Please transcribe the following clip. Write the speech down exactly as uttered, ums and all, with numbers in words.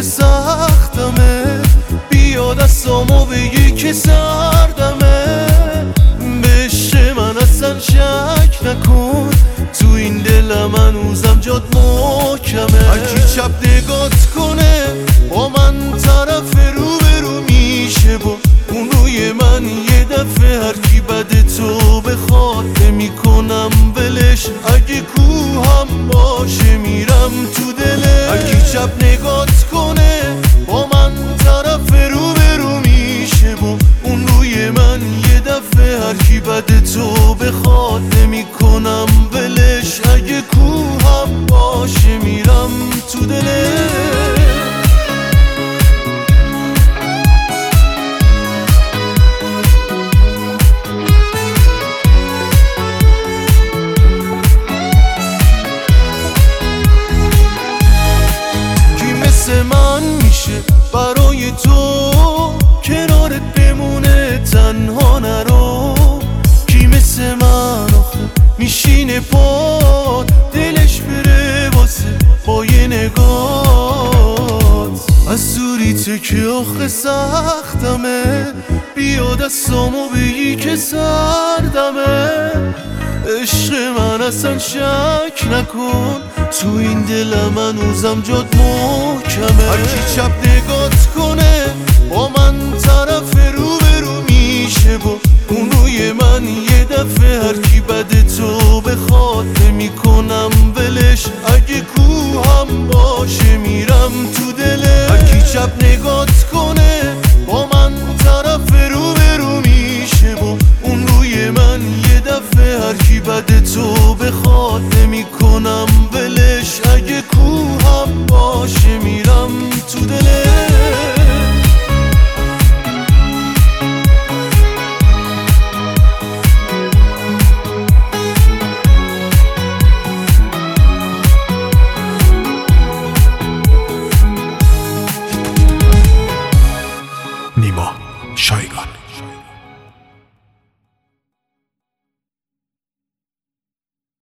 سختمه، بیا دستامو بگی که سردمه. به عشق من اصلا شک نکن، تو این دلم هنوزم جات محکمه. هرکی چپ نگات کنه با من طرف رو به رو میشه، با اون روی من یه دفعه. هرکی بد تو بخواد نمیکنم ولش، اگه کوهم باشه میرم تو دلش. هرکی چپ نگات کنه با من طرف رو به رو میشه، با اون روی من یه دفعه. هرکی بد تو بخواد نمیکنم ولش، اگه کوهم باشه میرم تو دلش. من میشه برای تو کنارت بمونه، تنها نرو. کی مثل من آخه میشینه پاد، دلش بره واسه با یه نگات. از دوریته که آخه سختمه، بیا دستامو بگی که سردمه. عشق من اصلا شک نکن، تو این دلم هنوزم جات محکمه. هرکی چپ نگات کنه با من طرف رو به رو میشه، با اون روی من یه دفعه. هرکی بد تو بخواد